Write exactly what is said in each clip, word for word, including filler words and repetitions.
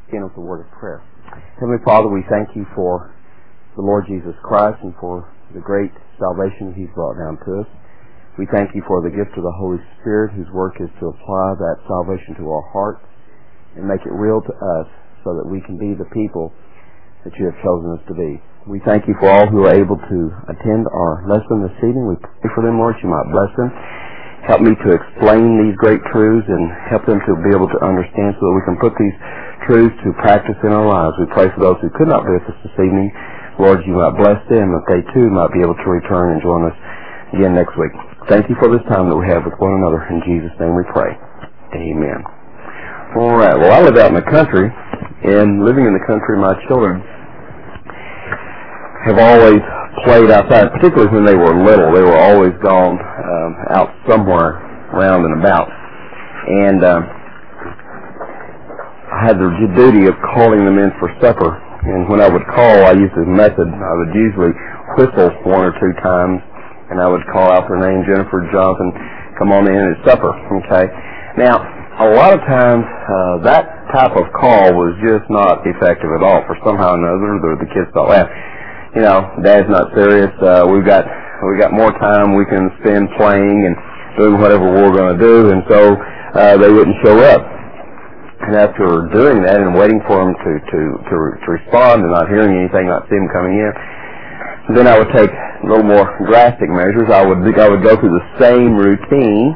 begin with a word of prayer. Heavenly Father, we thank you for the Lord Jesus Christ and for the great salvation He's brought down to us. We thank you for the gift of the Holy Spirit, whose work is to apply that salvation to our hearts and make it real to us so that we can be the people that you have chosen us to be. We thank you for all who are able to attend our lesson this evening. We pray for them, Lord, you might bless them. Help me to explain these great truths and help them to be able to understand so that we can put these truths to practice in our lives. We pray for those who could not be with us this evening. Lord, you might bless them, that they too might be able to return and join us again next week. Thank you for this time that we have with one another. In Jesus' name we pray. Amen. All right. Well, I live out in the country, and living in the country, my children have always played outside, particularly when they were little. They were always gone um, out somewhere around and about. And um, I had the duty of calling them in for supper. And when I would call, I used this method. I would usually whistle one or two times, and I would call out their name, Jennifer, Jonathan, come on in, it's supper, okay? Now, a lot of times, uh, that type of call was just not effective at all. For somehow or another, the, the kids thought, well, you know, Dad's not serious, uh, we've got we got more time we can spend playing and doing whatever we're going to do, and so uh, they wouldn't show up. And after doing that and waiting for them to, to, to, to respond and not hearing anything, not seeing them coming in, then I would take a little more drastic measures. I would I would go through the same routine.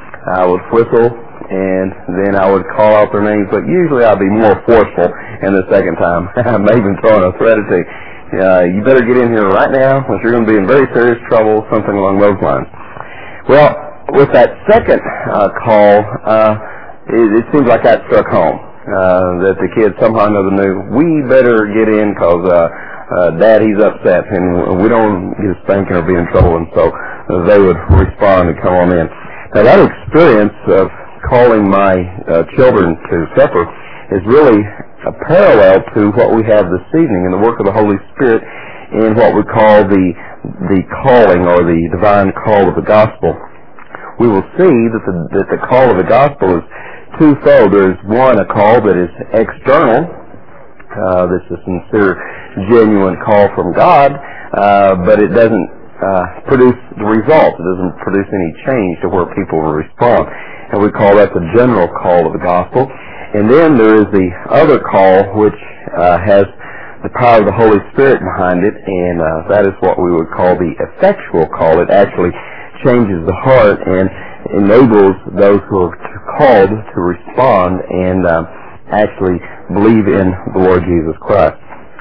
I would whistle, and then I would call out their names. But usually I'd be more forceful in the second time. I may even throw in a threat or two. Uh, you better get in here right now, or you're going to be in very serious trouble, something along those lines. Well, with that second uh, call, uh, it, it seems like that struck home. Uh, that the kids somehow or another knew, we better get in because... Uh, Uh, Dad, he's upset, and we don't get a spanking or be in trouble, and so uh, they would respond and come on in. Now, that experience of calling my uh, children to supper is really a parallel to what we have this evening in the work of the Holy Spirit in what we call the the calling or the divine call of the gospel. We will see that the, that the call of the gospel is twofold. There is one, a call that is external. Uh, this is a sincere, genuine call from God, uh, but it doesn't uh, produce the result. It doesn't produce any change to where people will respond. And we call that the general call of the gospel. And then there is the other call, which uh, has the power of the Holy Spirit behind it, and uh, that is what we would call the effectual call. It actually changes the heart and enables those who are called to respond and uh, actually believe in the Lord Jesus Christ.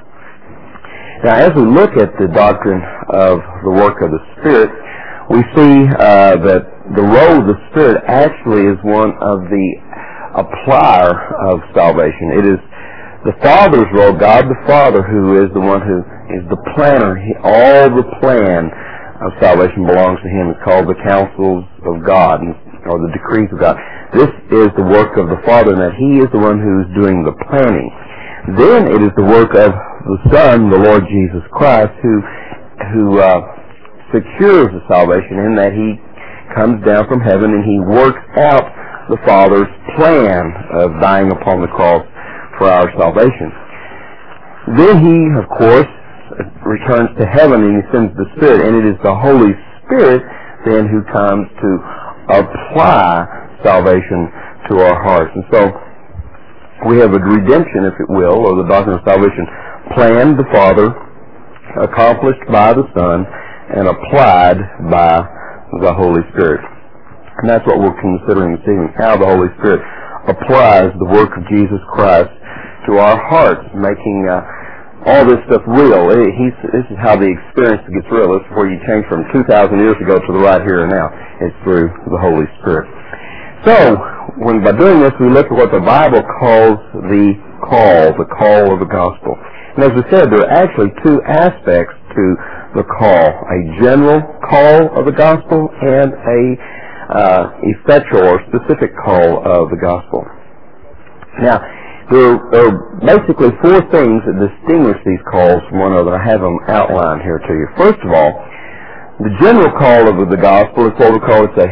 Now, as we look at the doctrine of the work of the Spirit, we see uh, that the role of the Spirit actually is one of the applier of salvation. It is the Father's role, God the Father, who is the one who is the planner. He, all the plan of salvation belongs to Him. It's called the counsels of God, or the decrees of God. This is the work of the Father, and that He is the one who is doing the planning. Then it is the work of the Son, the Lord Jesus Christ, who who uh, secures the salvation in that He comes down from heaven and He works out the Father's plan of dying upon the cross for our salvation. Then He, of course, returns to heaven and He sends the Spirit, and it is the Holy Spirit then who comes to apply salvation to our hearts. And so we have a redemption, if it will, or the doctrine of salvation, planned the Father, accomplished by the Son, and applied by the Holy Spirit. And that's what we're considering this evening, how the Holy Spirit applies the work of Jesus Christ to our hearts, making uh, all this stuff real. He's, this is how the experience gets real. This is where you change from two thousand years ago to the right here and now. It's through the Holy Spirit. So, when by doing this, we look at what the Bible calls the call, the call of the gospel. And as we said, there are actually two aspects to the call, a general call of the gospel and a uh, effectual or specific call of the gospel. Now, there are basically four things that distinguish these calls from one another. I have them outlined here to you. First of all, the general call of the gospel is what we call it's a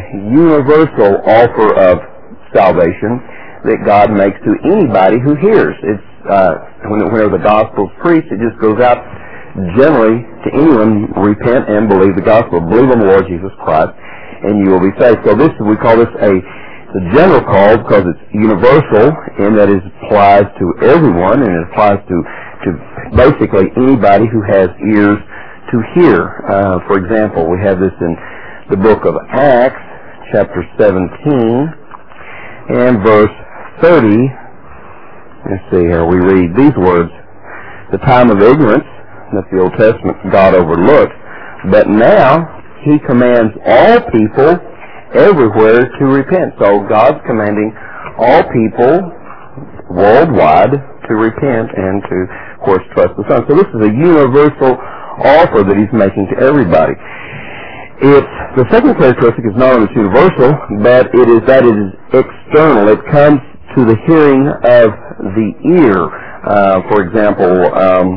universal offer of salvation that God makes to anybody who hears. It's uh, when, whenever the gospel is preached, it just goes out generally to anyone, repent and believe the gospel. Believe on the Lord Jesus Christ, and you will be saved. So this, we call this a, a general call because it's universal, and that it applies to everyone, and it applies to, to basically anybody who has ears to hear. Uh, for example, we have this in the book of Acts, chapter seventeen, and verse thirty. Let's see here, we read these words: the time of ignorance that the Old Testament God overlooked, but now He commands all people everywhere to repent. So God's commanding all people worldwide to repent and to, of course, trust the Son. So this is a universal offer that He's making to everybody. It's, the second characteristic is not only it's universal, but it is that it is external. It comes to the hearing of the ear. Uh, for example, um,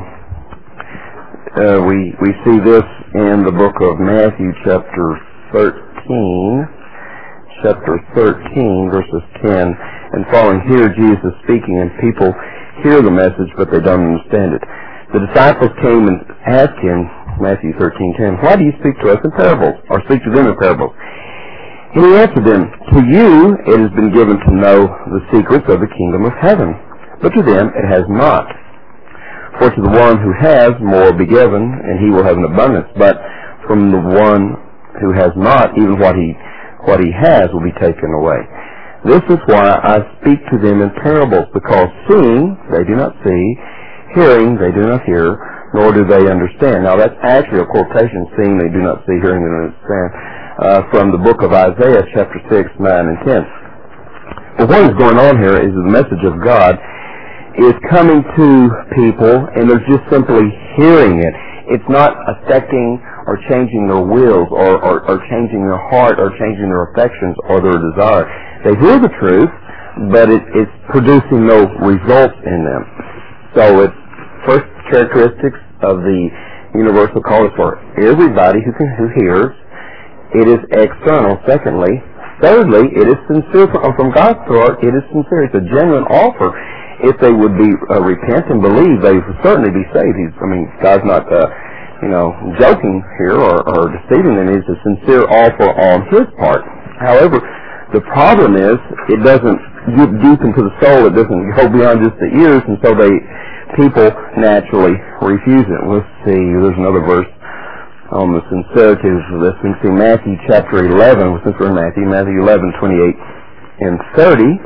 uh, we we see this in the book of Matthew, chapter thirteen, chapter thirteen, verses ten and following. Here, Jesus is speaking, and people hear the message, but they don't understand it. The disciples came and asked Him, Matthew thirteen ten, "Why do you speak to us in parables, or speak to them in parables?" And He answered them, "To you it has been given to know the secrets of the kingdom of heaven, but to them it has not. For to the one who has, more will be given, and he will have an abundance. But from the one who has not, even what he what he has will be taken away. This is why I speak to them in parables, because seeing they do not see, hearing they do not hear, nor do they understand." Now that's actually a quotation, seeing they do not see, hearing they do not understand, uh, from the book of Isaiah, chapter six, nine, and ten. But what is going on here is the message of God is coming to people, and they're just simply hearing it. It's not affecting or changing their wills, or, or, or changing their heart, or changing their affections, or their desire. They hear the truth, but it, it's producing no results in them. So it's first characteristics of the universal call is for everybody who can, who hears. It is external. Secondly, thirdly, it is sincere from, from God's part. It is sincere. It's a genuine offer. If they would be uh, repent and believe, they would certainly be saved. He's, I mean, God's not, uh, you know, joking here or, or deceiving them. It's a sincere offer on His part. However, the problem is it doesn't get deep into the soul. It doesn't go beyond just the ears, and so they people naturally refuse it. Let's see. There's another verse on the sincerity of this. We can see Matthew chapter eleven. Since we're in Matthew, Matthew eleven, twenty-eight and thirty.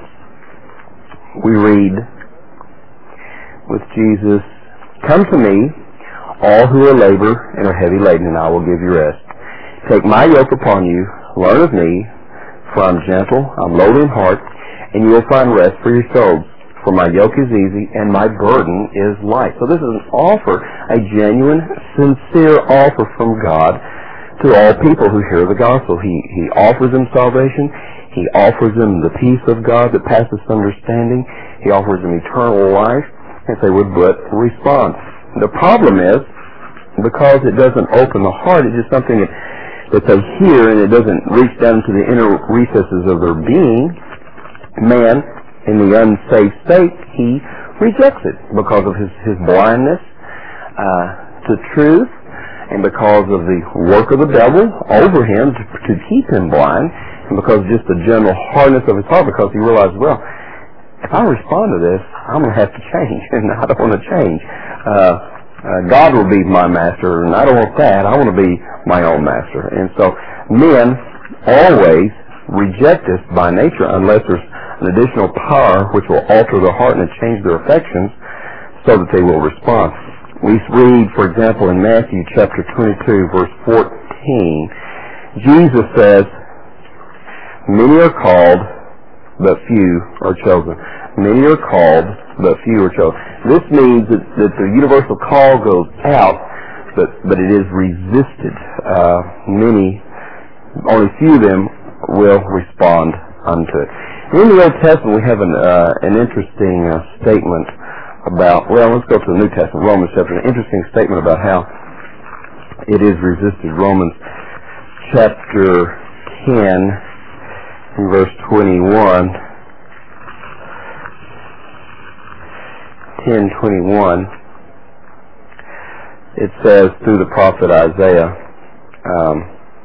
We read with Jesus, "Come to me, all who are labor and are heavy laden, and I will give you rest. Take my yoke upon you, learn of me, for I'm gentle, I'm lowly in heart, and you will find rest for your souls. For my yoke is easy, and my burden is light." So this is an offer, a genuine, sincere offer from God to all people who hear the gospel. He, he offers them salvation. He offers them the peace of God that passes understanding. He offers them eternal life, if they would but respond. The problem is, because it doesn't open the heart, it's just something that, that they hear, and it doesn't reach down to the inner recesses of their being. Man, in the unsaved state, he rejects it because of his, his blindness uh, to truth, and because of the work of the devil over him to, to keep him blind, and because of just the general hardness of his heart, because he realizes, well, if I respond to this, I'm going to have to change, and I don't want to change. Uh, uh, God will be my master, and I don't want that. I want to be my own master. And so men always reject this by nature unless there's an additional power which will alter their heart and change their affections so that they will respond. We read, for example, in Matthew chapter twenty-two, verse fourteen, Jesus says, "Many are called, but few are chosen." Many are called, but few are chosen. This means that, that the universal call goes out, but, but it is resisted. Uh, many, only few of them will respond unto it. In the Old Testament, we have an, uh, an interesting uh, statement about, well, let's go to the New Testament, Romans chapter, an interesting statement about how it is resisted. Romans chapter ten, verse twenty-one. ten twenty-one, it says through the prophet Isaiah, um,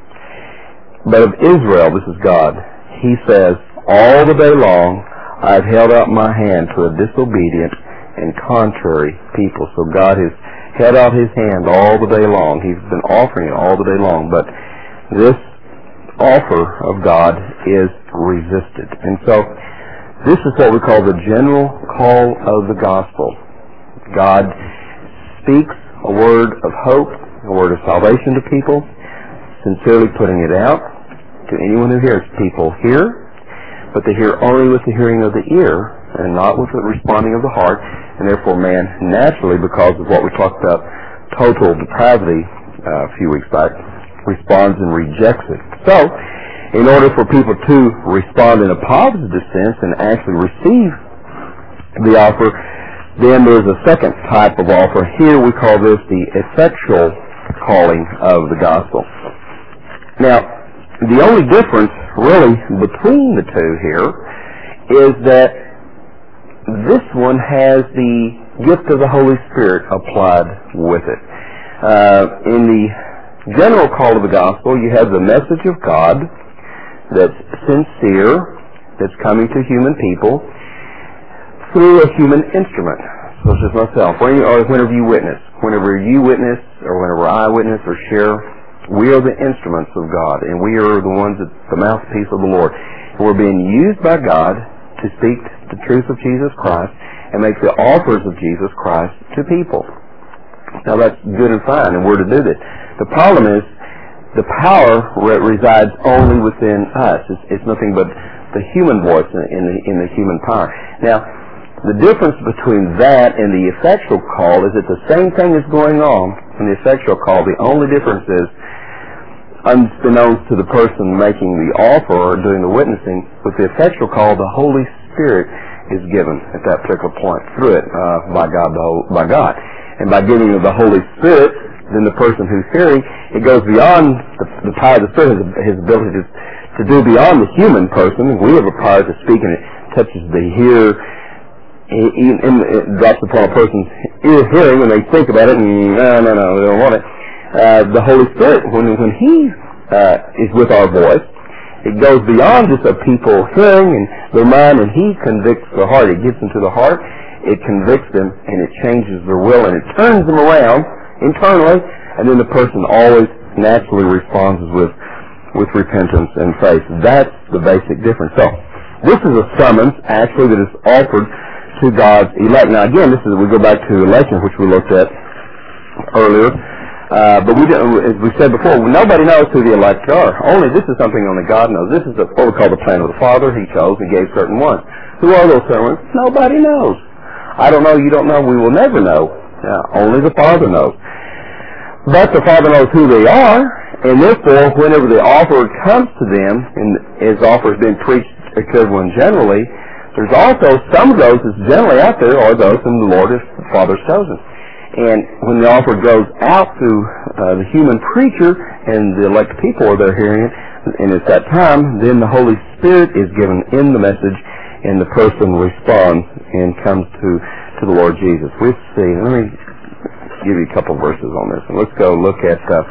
but of Israel, this is God, he says, all the day long I have held out my hand to a disobedient and contrary people. So God has held out his hand all the day long. He's been offering it all the day long. But this offer of God is resisted. And so this is what we call the general call of the gospel. God speaks a word of hope, a word of salvation to people, sincerely putting it out to anyone who hears. People hear, but they hear only with the hearing of the ear and not with the responding of the heart. And therefore man naturally, because of what we talked about, total depravity uh, a few weeks back, responds and rejects it. So, in order for people to respond in a positive sense and actually receive the offer, then there's a second type of offer. Here we call this the effectual calling of the gospel. Now, the only difference really between the two here is that this one has the gift of the Holy Spirit applied with it. Uh, in the general call of the gospel, you have the message of God that's sincere, that's coming to human people through a human instrument, such as myself, or whenever you witness. Whenever you witness, or whenever I witness or share, we are the instruments of God, and we are the ones that the mouthpiece of the Lord. And we're being used by God to speak the truth of Jesus Christ and make the offers of Jesus Christ to people. Now that's good and fine, and we're to do this. The problem is the power re- resides only within us. It's, it's nothing but the human voice in, in, the, in the human power. Now, the difference between that and the effectual call is that the same thing is going on in the effectual call. The only difference is, unbeknownst to the person making the offer or doing the witnessing, with the effectual call, the Holy Spirit is given at that particular point through it uh, by God. By God, and by giving of the Holy Spirit, then the person who's hearing, it goes beyond the, the power of the Spirit, his, his ability to, to do beyond the human person. We have a power to speak, and it touches the hearer. It, it, it drops upon a person's ear hearing when they think about it, and no, no, no, we don't want it. Uh, the Holy Spirit, when when He uh, is with our voice, it goes beyond just a people hearing and their mind, and He convicts the heart. It gets into the heart, it convicts them, and it changes their will, and it turns them around internally, and then the person always naturally responds with with repentance and faith. That's the basic difference. So, this is a summons, actually, that is offered to God's elect. Now, again, this is we go back to election, which we looked at earlier. Uh, but we, as we said before, nobody knows who the elect are. Only this is something only God knows. This is what we call the plan of the Father. He chose and gave certain ones. Who are those certain ones? Nobody knows. I don't know. You don't know. We will never know. Uh, only the Father knows. But the Father knows who they are, and therefore, whenever the offer comes to them, and his offer has been preached to everyone generally, there's also some of those that's generally out there are those whom the Lord, the Father, has chosen. And when the offer goes out to uh, the human preacher and the elect people are there hearing it, and it's that time, then the Holy Spirit is given in the message, and the person responds and comes to, to the Lord Jesus. Let's see. Let me give you a couple verses on this. And let's go look at uh,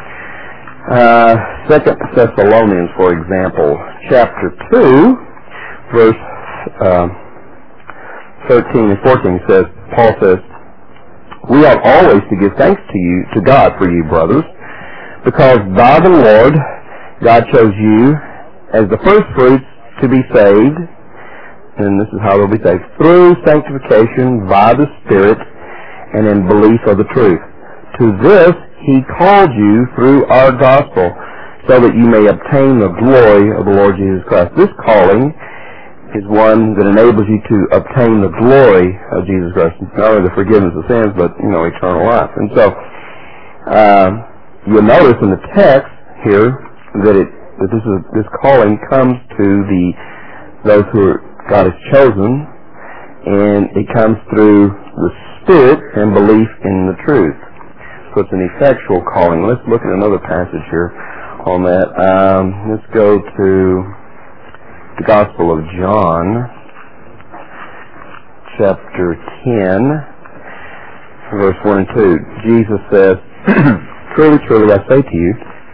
uh, Second Thessalonians, for example, chapter two, verse uh, thirteen and fourteen says, Paul says, "We ought always to give thanks to you, to God for you, brothers, because by the Lord God chose you as the first fruits to be saved," and this is how they'll be saved, "through sanctification by the Spirit and in belief of the truth. To this He called you through our gospel, so that you may obtain the glory of the Lord Jesus Christ." This calling is one that enables you to obtain the glory of Jesus Christ, not only the forgiveness of sins, but, you know, eternal life. And so, uh, you'll notice in the text here that it that this is this calling comes to the those who are, God has chosen, and it comes through the Spirit and belief in the truth. So it's an effectual calling. Let's look at another passage here on that. Um, let's go to the Gospel of John, chapter ten, verse one and two. Jesus says, Truly, truly, I say to you,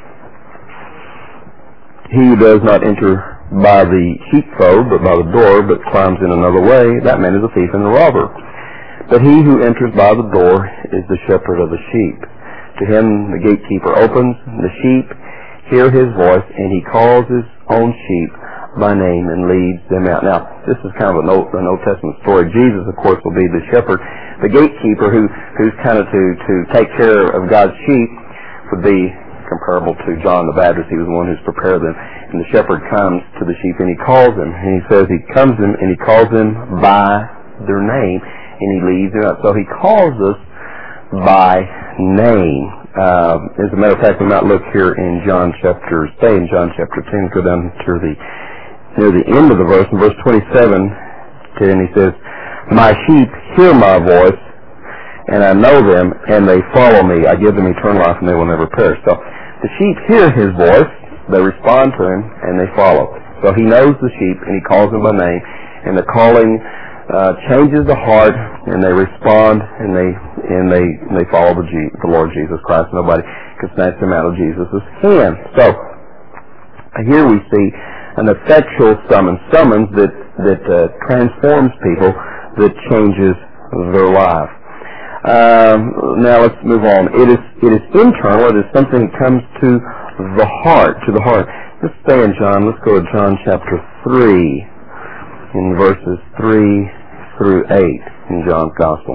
he who does not enter by the sheepfold, but by the door, but climbs in another way, that man is a thief and a robber. But he who enters by the door is the shepherd of the sheep. To him the gatekeeper opens, the sheep hear his voice, and he calls his own sheep by name and leads them out. Now, this is kind of an Old, an Old Testament story. Jesus, of course, will be the shepherd. The gatekeeper, who who's kind of to, to take care of God's sheep, would be comparable to John the Baptist. He was the one who's prepared them. And the shepherd comes to the sheep, and he calls them. And he says he comes them, and he calls them by their name, and he leads them out. So he calls us by name. Uh, as a matter of fact, we might look here in John chapter, stay in John chapter ten, go down to the near the end of the verse, in verse twenty-seven, and he says, My sheep hear my voice, and I know them, and they follow me. I give them eternal life, and they will never perish. So the sheep hear his voice, they respond to him, and they follow. So he knows the sheep, and he calls them by name, and the calling uh, changes the heart, and they respond, and they and they and they follow the, G, the Lord Jesus Christ. Nobody can snatch them out of Jesus' hand. So here we see an effectual summons, summons that that uh, transforms people, that changes their life. Um, now let's move on. It is it is internal. It is something that comes to the heart, to the heart. Let's stay in John. Let's go to John chapter three, in verses three through eight in John's Gospel.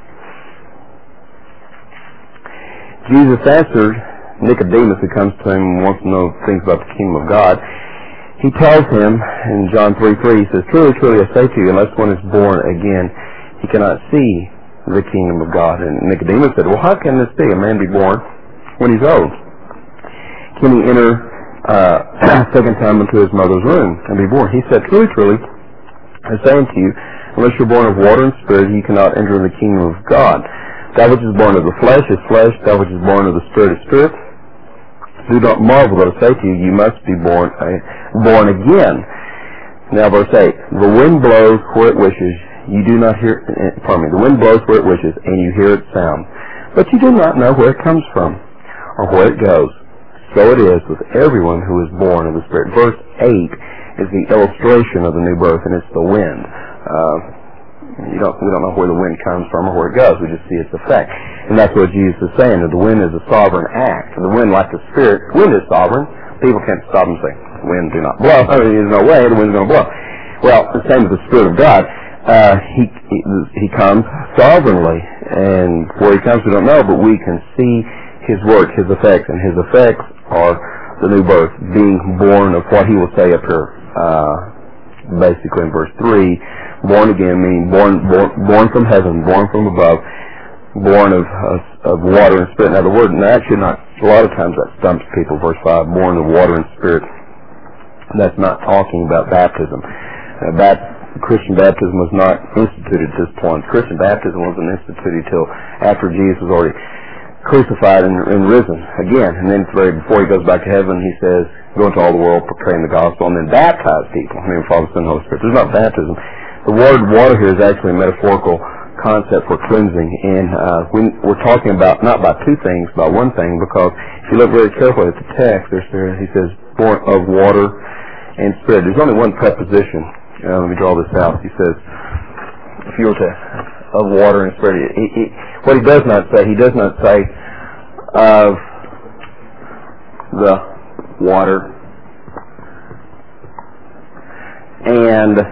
Jesus answered Nicodemus, who comes to him and wants to know things about the kingdom of God. He tells him in John three three, he says, Truly, truly, I say to you, unless one is born again, he cannot see the kingdom of God. And Nicodemus said, Well, how can this be? A man be born when he's old? Can he enter uh, a second time into his mother's womb and be born? He said, Truly, truly, I say unto you, unless you're born of water and spirit, you cannot enter the kingdom of God. That which is born of the flesh is flesh, that which is born of the spirit is spirit. Do not marvel that I say to you, you must be born uh, born again. Now verse eight, the wind blows where it wishes, you do not hear, uh, pardon me, the wind blows where it wishes, and you hear its sound, but you do not know where it comes from, or where it goes. So it is with everyone who is born of the Spirit. Verse eight is the illustration of the new birth, and it's the wind. Uh, You don't, we don't know where the wind comes from or where it goes. We just see its effect. And that's what Jesus is saying, that the wind is a sovereign act. And the wind, like the Spirit, wind is sovereign. People can't stop and say, wind do not blow. I mean, there's no way the wind's going to blow. Well, the same with the Spirit of God. Uh, he, he, he comes sovereignly. And where he comes, we don't know, but we can see his work, his effects. And his effects are the new birth, being born of what he will say up here, uh, basically in verse three. Born again, meaning born, born, born from heaven, born from above, born of, of, of water and spirit. Now the word, and that should not, a lot of times that stumps people, verse five, born of water and spirit. That's not talking about baptism. Uh, that, Christian baptism was not instituted at this point. Christian baptism wasn't instituted until after Jesus was already crucified and, and risen again. And then before he goes back to heaven, he says, go into all the world, proclaim the gospel, and then baptize people. I mean, Father, Son, Holy Spirit. There's not baptism. The word water here is actually a metaphorical concept for cleansing, and uh, we, we're talking about not about two things, about one thing, because if you look very carefully at the text, there's, there, he says, born of water and spirit. There's only one preposition. Uh, let me draw this out. He says, if you were to, of water and spirit, he, he, what he does not say, he does not say of the water and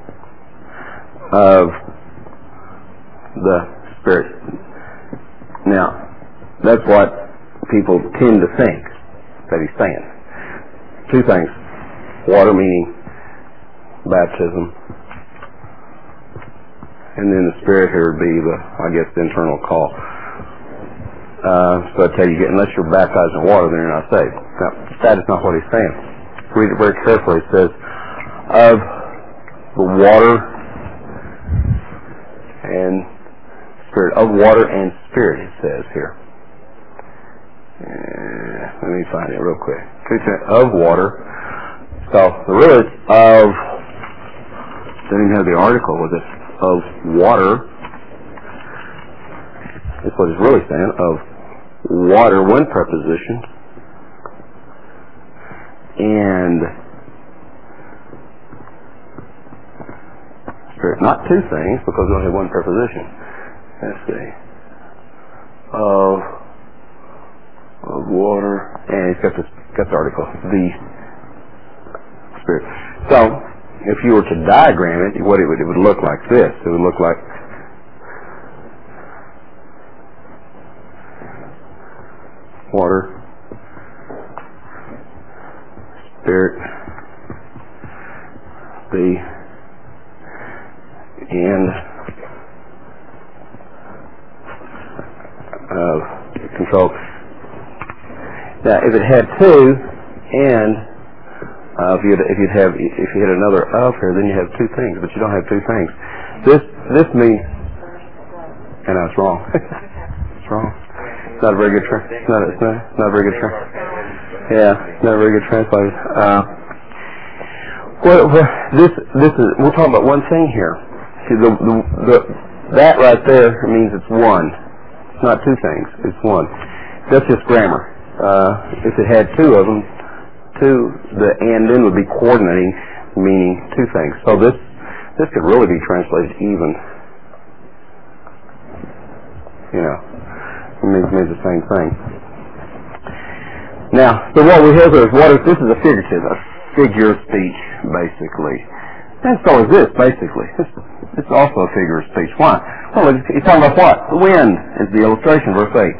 of the Spirit. Now, that's what people tend to think that he's saying. Two things. Water meaning baptism, and then the Spirit here would be the, I guess, the internal call. Uh, so I tell you, unless you're baptized in water, then you're not saved. Now, that is not what he's saying. Read it very carefully. It says, of the water and spirit, of water and spirit, it says here. Uh, let me find it real quick. Of water. So, the really of, didn't even have the article, was it? of water. That's what it's really saying, of water, one preposition. And Spirit, not two things, because we only have one preposition. Let's see. Of, of water, and it's got the, got the article, the Spirit. So, if you were to diagram it, what it would, it would look like this. It would look like water, Spirit, the, and of control. Now, if it had two, and uh, if you'd if you'd have if you had another of here, then you have two things, but you don't have two things. This this means, and I was wrong. It's wrong. It's not a very good tra- it's not it's not, it's not a very good tra- yeah, it's not a very good translation. Uh, well, well, this this is we're talking about one thing here. See, the, the the that right there means it's one. It's not two things. It's one. That's just grammar. Uh, if it had two of them, two the and then would be coordinating, meaning two things. So this this could really be translated even. You know. It means, means the same thing. Now, so what we have is what is this is a figurative, a figure of speech, basically. And so is this, basically. This, it's also a figure of speech. Why? Well, he's talking about what? The wind is the illustration, verse eight.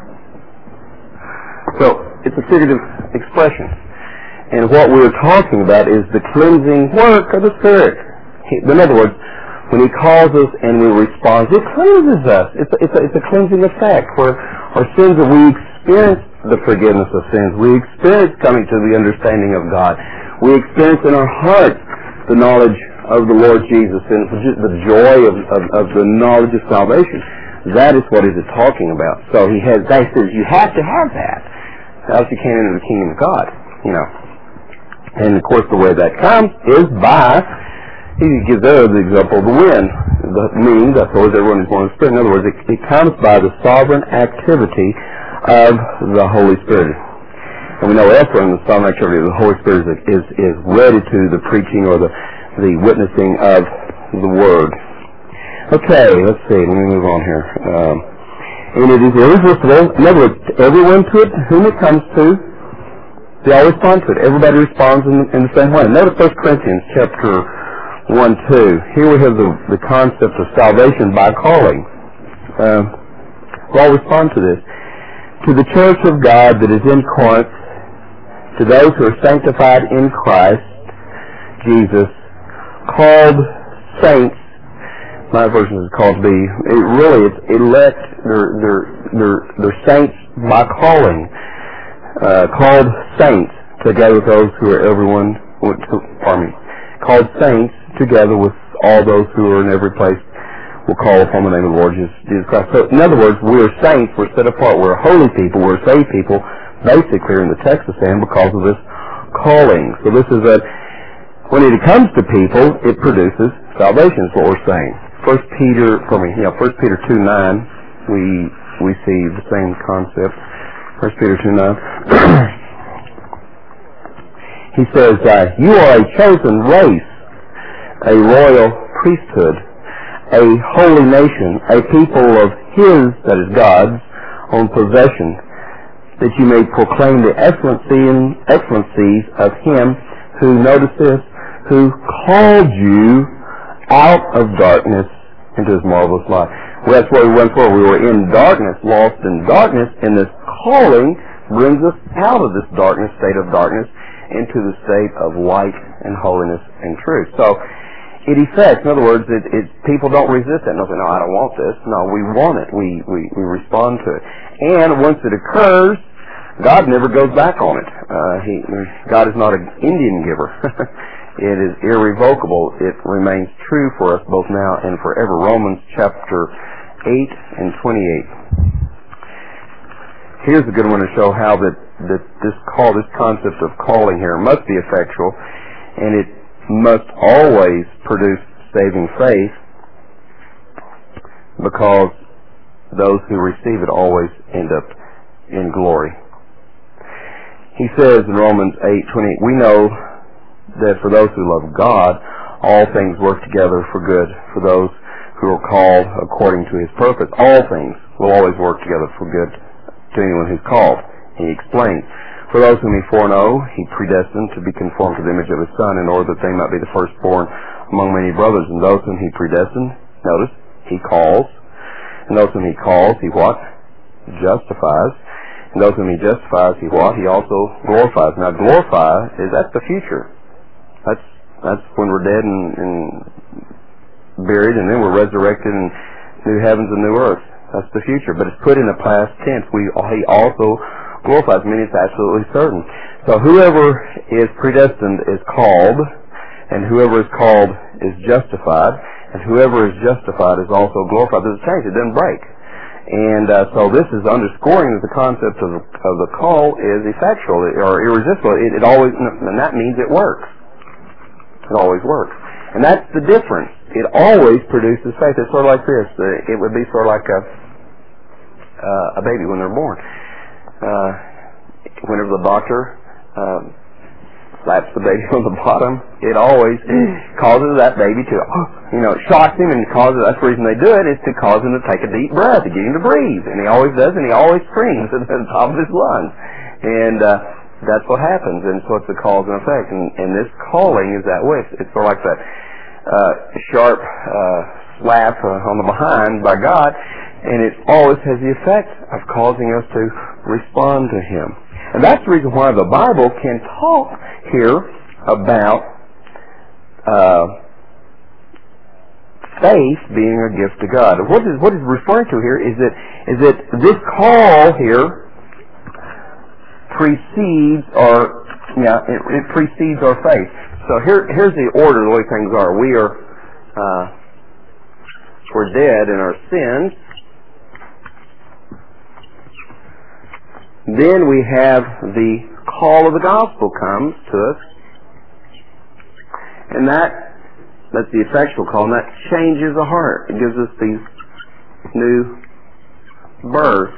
So it's a figurative expression. And what we're talking about is the cleansing work of the Spirit. In other words, when He calls us and we respond, it cleanses us. It's a, it's a, it's a cleansing effect where our sins, we experience the forgiveness of sins. We experience coming to the understanding of God. We experience in our hearts the knowledge of the Lord Jesus and the joy of, of, of the knowledge of salvation. That is what He's talking about. So He has, that says you have to have that, else you can't enter the kingdom of God. You know, and of course the way that comes is by. He gives there the example of the wind, the meaning that throws everyone is born of the Spirit. In other words, it, it comes by the sovereign activity of the Holy Spirit. And we know elsewhere in the sovereign activity of the Holy Spirit is, is, is ready to the preaching or the, the witnessing of the Word. Okay, let's see. Let me move on here. Um, and it is irresistible. In other words, everyone to it, whom it comes to, they all respond to it. Everybody responds in, in the same way. Notice First Corinthians chapter one, two. Here we have the, the concept of salvation by calling. Uh, we'll all respond to this. To the church of God that is in Corinth, to those who are sanctified in Christ Jesus, called saints. My version is called be. It really, it's elect. They're, they're, they're, they're saints by calling. Uh, called saints, together with those who are everyone, pardon me, called saints, together with all those who are in every place will call upon the name of the Lord Jesus, Jesus Christ. So, in other words, we're saints, we're set apart, we're holy people, we're saved people, basically in the text is saying because of this calling. So this is a, when it comes to people, it produces salvation, is what we're saying. First Peter, for me, yeah, First Peter two nine, we we see the same concept. First Peter two nine. He says, uh, you are a chosen race, a royal priesthood, a holy nation, a people of His, that is God's, own possession, that you may proclaim the excellency and excellencies of Him who, notice this, who called you out of darkness into His marvelous light. Well, that's where we went for. We were in darkness, lost in darkness, and this calling brings us out of this darkness, state of darkness, into the state of light and holiness and truth. So it affects, in other words, it, it, people don't resist it. No, no, I don't want this. No, we want it. We, we, we respond to it. And once it occurs, God never goes back on it. Uh, he, God is not an Indian giver. It is irrevocable. It remains true for us both now and forever. Romans chapter eight and twenty-eight. Here's a good one to show how that, that this call, this concept of calling here must be effectual, and it must always produce saving faith. because those who receive it always end up in glory. He says in Romans eight twenty-eight, we know that for those who love God, all things work together for good. For those who are called according to His purpose, all things will always work together for good to anyone who's called. He explains, for those whom He foreknow, He predestined to be conformed to the image of His Son, in order that they might be the firstborn among many brothers. And those whom He predestined, notice, He calls. And those whom He calls, He what? Justifies. And those whom He justifies, He what? He also glorifies. Now, glorify is, that's the future. That's that's when we're dead and, and buried, and then we're resurrected in new heavens and new earth. That's the future. But it's put in the past tense. We He also glorifies. I mean, it's absolutely certain. So whoever is predestined is called, and whoever is called is justified, and whoever is justified is also glorified. There's a change. It doesn't break. And uh, so this is underscoring that the concept of, of the call is effectual or irresistible. It, it always, and that means it works. It always works. And that's the difference. It always produces faith. It's sort of like this. It would be sort of like a, uh, a baby when they're born. Uh, whenever the doctor um, slaps the baby on the bottom, it always causes that baby to, you know, it shocks him and causes, that's the reason they do it, is to cause him to take a deep breath, to get him to breathe. And he always does, and he always screams at the top of his lungs. And uh, that's what happens, and so it's a cause and effect. And, and this calling is that way. It's, it's sort of like that uh, sharp uh, slap uh, on the behind by God, and it always has the effect of causing us to respond to Him. And that's the reason why the Bible can talk here about uh, faith being a gift to God. What is what is referring to here is that is that this call here precedes or yeah it, it precedes our faith. So here here's the order the way things are. We are uh, we're dead in our sins. Then we have the call of the gospel comes to us, and that that's the effectual call, and that changes the heart. It gives us the new birth.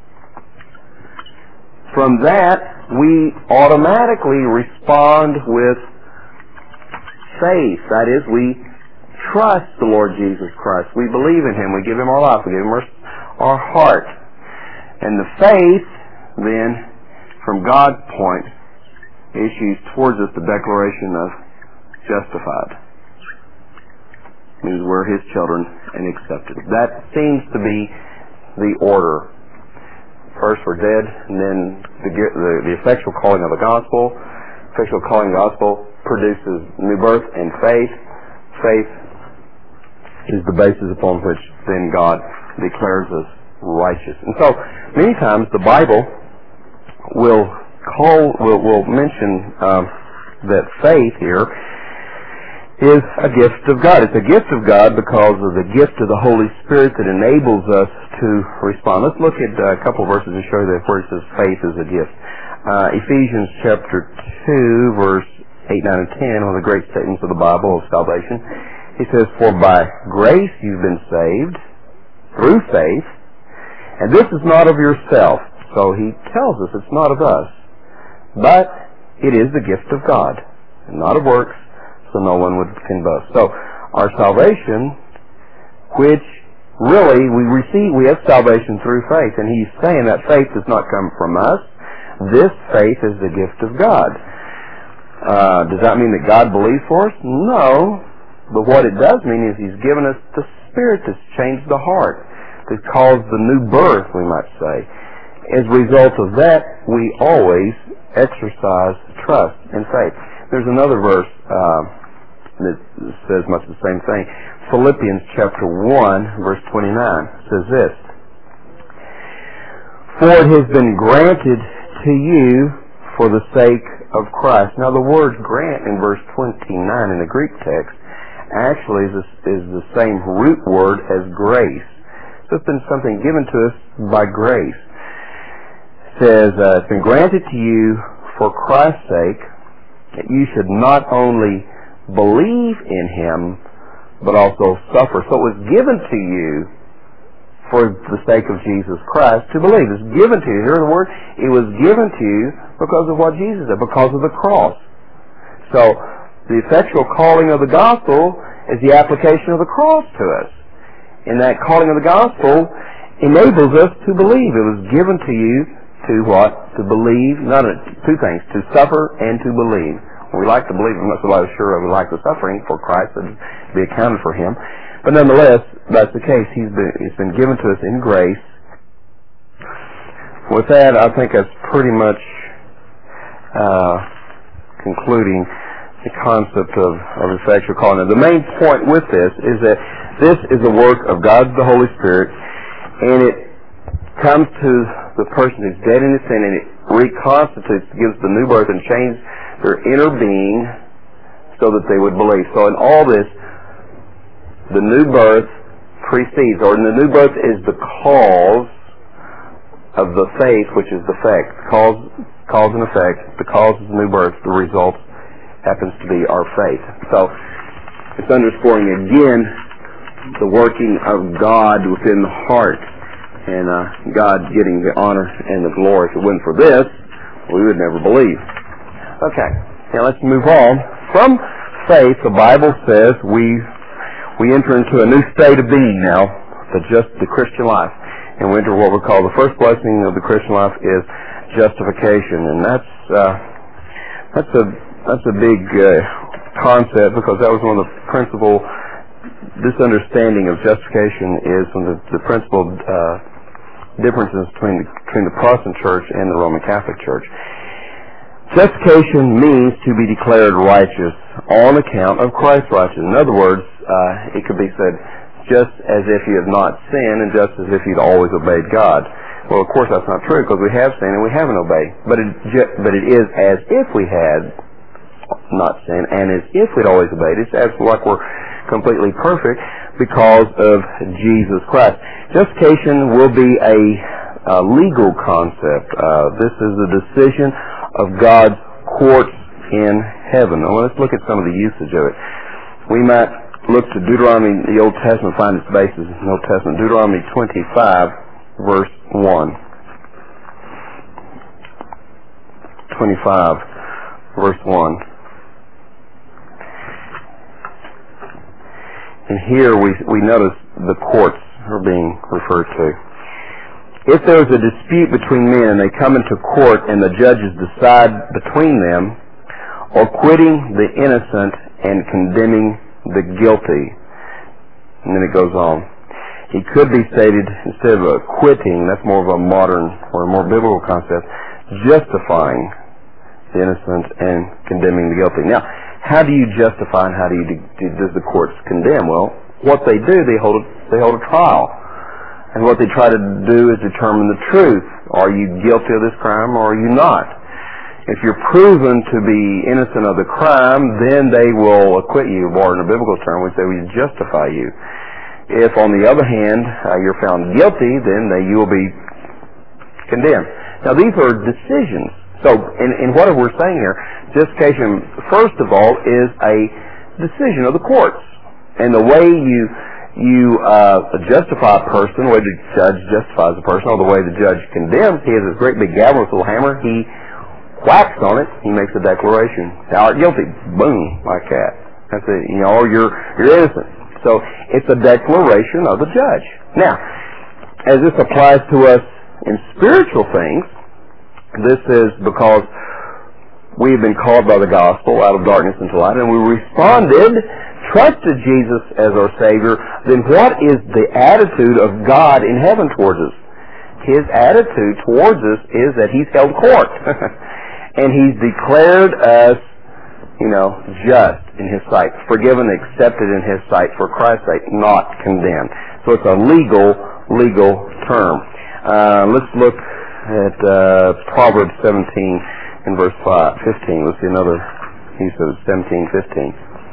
From that, we automatically respond with faith. That is, we trust the Lord Jesus Christ. We believe in Him. We give Him our life. We give Him our, our heart. And the faith, then, from God's point, issues towards us the declaration of justified. Means we're His children and accepted. That seems to be the order. First we're dead, and then the, the, the effectual calling of the gospel. Effectual calling of the gospel produces new birth and faith. Faith is the basis upon which then God declares us righteous. And so, many times the Bible will call, will, will mention um, that faith here is a gift of God. It's a gift of God because of the gift of the Holy Spirit that enables us to respond. Let's look at a couple of verses to show you that where it says faith is a gift. Uh, Ephesians chapter two, verse eight, nine, and ten, one of the great statements of the Bible of salvation. He says, "For by grace you've been saved through faith, and this is not of yourself." So he tells us it's not of us, but it is the gift of God, and not of works, so no one would can boast. So our salvation, which really we receive, we have salvation through faith, and he's saying that faith does not come from us. This faith is the gift of God. Uh, does that mean that God believes for us? No, but what it does mean is He's given us the Spirit that's changed the heart, that caused the new birth, we might say. As a result of that, we always exercise trust and faith. There's another verse uh, that says much the same thing. Philippians chapter one, verse twenty-nine says this, "For it has been granted to you for the sake of Christ." Now the word grant in verse twenty-nine in the Greek text actually is, a, is the same root word as grace. So it's been something given to us by grace. It says, uh, "It's been granted to you for Christ's sake that you should not only believe in Him, but also suffer." So it was given to you for the sake of Jesus Christ to believe. It's given to you. Hear the word? It was given to you because of what Jesus did, because of the cross. So, the effectual calling of the gospel is the application of the cross to us. And that calling of the gospel enables us to believe. It was given to you to what? To believe. Not a, two things. To suffer and to believe. We like to believe, unless the Bible is sure we like the suffering for Christ and be accounted for Him. But nonetheless, that's the case. He's been, it's been given to us in grace. With that, I think that's pretty much uh, concluding the concept of, of effectual calling. Now, the main point with this is that this is a work of God the Holy Spirit, and it comes to the person who's dead in his sin, and it reconstitutes, gives the new birth and changes their inner being so that they would believe. So in all this, the new birth precedes, or the new birth is the cause of the faith, which is the effect. Cause, cause and effect. The cause is the new birth. The result happens to be our faith. So it's underscoring again the working of God within the heart, and uh, God getting the honor and the glory. If it wasn't for this, we would never believe. Okay, now let's move on. From faith, the Bible says we we enter into a new state of being now, the just the Christian life, and we enter what we call the first blessing of the Christian life is justification, and that's uh, that's a that's a big uh, concept, because that was one of the principal. This understanding of justification is one of the, the principal uh, differences between the, between the Protestant Church and the Roman Catholic Church. Justification means to be declared righteous on account of Christ's righteousness. In other words, uh, it could be said just as if you have not sinned and just as if you'd always obeyed God. Well, of course, that's not true, because we have sinned and we haven't obeyed. But it, but it is as if we had not sinned and as if we'd always obeyed. It's as like we're completely perfect because of Jesus Christ. Justification will be a, a legal concept. Uh, this is a decision of God's courts in heaven. Now let's look at some of the usage of it. We might look to Deuteronomy, the Old Testament, find its basis in the Old Testament. Deuteronomy twenty-five, verse one. twenty-five, verse one. And here we we notice the courts are being referred to. If there is a dispute between men and they come into court and the judges decide between them, or quitting the innocent and condemning the guilty. And then it goes on. It could be stated, instead of a quitting, that's more of a modern or a more biblical concept, justifying the innocent and condemning the guilty. Now, how do you justify and how do you do, does the courts condemn? Well, what they do, they hold a, they hold a trial. And what they try to do is determine the truth. Are you guilty of this crime or are you not? If you're proven to be innocent of the crime, then they will acquit you, or in a biblical term, we say we justify you. If, on the other hand, uh, you're found guilty, then they, you will be condemned. Now, these are decisions. So, in, in what we're saying here, justification, first of all, is a decision of the courts. And the way you you uh, justify a person, the way the judge justifies a person, or the way the judge condemns, he has this great big gavel, this little hammer, he whacks on it, he makes a declaration. Thou art guilty. Boom, like that. That's it. You know, or you're, you're innocent. So, it's a declaration of the judge. Now, as this applies to us in spiritual things, this is because we have been called by the gospel out of darkness into light, and we responded, trusted Jesus as our Savior. Then what is the attitude of God in heaven towards us? His attitude towards us is that He's held court. And He's declared us, you know, just in His sight, forgiven, accepted in His sight for Christ's sake, not condemned. So it's a legal, legal term. Uh, let's look at uh, Proverbs seventeen and verse five, fifteen. Let's see another use of seventeen, fifteen.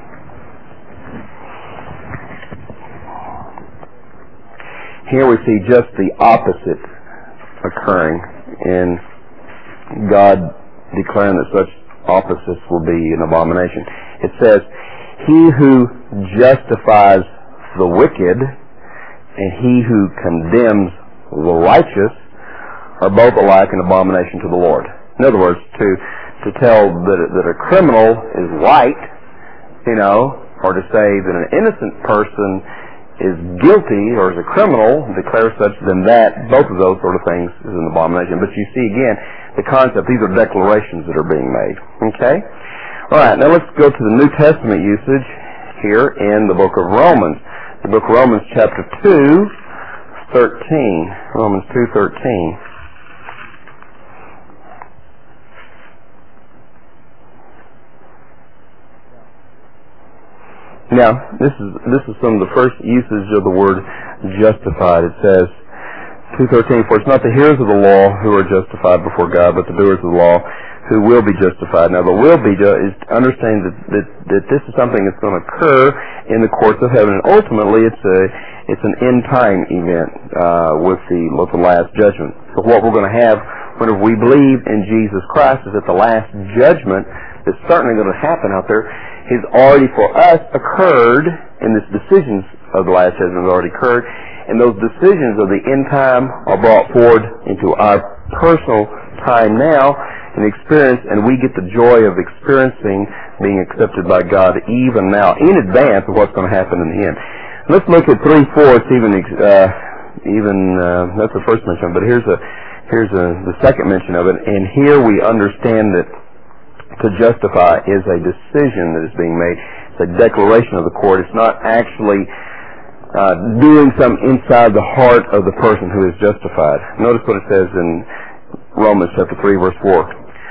Here we see just the opposite occurring in God declaring that such opposites will be an abomination. It says, he who justifies the wicked and he who condemns the righteous are both alike an abomination to the Lord. In other words, to to tell that, that a criminal is right, you know, or to say that an innocent person is guilty or is a criminal, declare such, then that, both of those sort of things is an abomination. But you see, again, the concept, these are declarations that are being made. Okay? All right, now let's go to the New Testament usage here in the book of Romans. The book of Romans chapter two, thirteen. Romans two, thirteen. Now, this is this is some of the first usage of the word justified. It says, two thirteen, for it's not the hearers of the law who are justified before God, but the doers of the law who will be justified. Now, the will be ju- is to understand that, that, that this is something that's going to occur in the courts of heaven, and ultimately it's a it's an end time event uh, with the with the last judgment. So what we're going to have whenever we believe in Jesus Christ is that the last judgment is certainly going to happen out there. Has already for us occurred, and this decisions of the last judgment has already occurred, and those decisions of the end time are brought forward into our personal time now and experience, and we get the joy of experiencing being accepted by God even now, in advance of what's going to happen in the end. Let's look at three four. It's even uh, even uh, that's the first mention, but here's a here's a, the second mention of it, and here we understand that to justify is a decision that is being made. It's a declaration of the court. It's not actually uh, doing something inside the heart of the person who is justified. Notice what it says in Romans chapter three, verse four.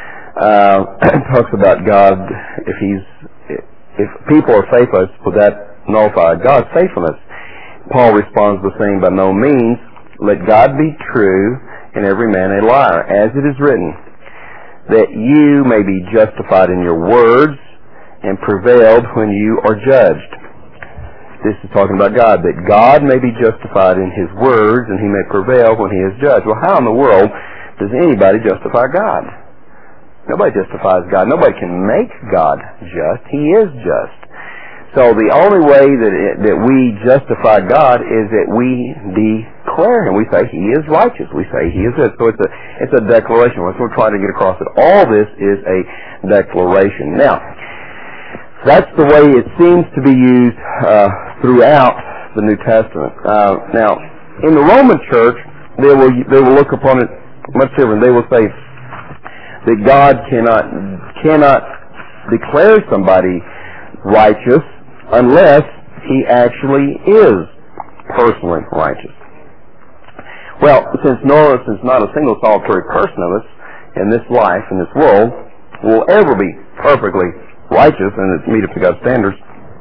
Uh, it talks about God, if he's, if people are faithless, would that nullify God's faithfulness? Paul responds by saying, by no means, let God be true and every man a liar, as it is written, that you may be justified in your words and prevailed when you are judged. This is talking about God, that God may be justified in his words and he may prevail when he is judged. Well, how in the world does anybody justify God? Nobody justifies God. Nobody can make God just. He is just. So the only way that it, that we justify God is that we declare him. We say he is righteous. We say he is good. So it's a it's a declaration. What we're trying to get across that all this is a declaration. Now, that's the way it seems to be used uh, throughout the New Testament. Uh, now, in the Roman Church, they will they will look upon it much different. They will say that God cannot cannot declare somebody righteous unless he actually is personally righteous. Well, since no, since not a single solitary person of us in this life, in this world, will ever be perfectly righteous and meet up to God's standards,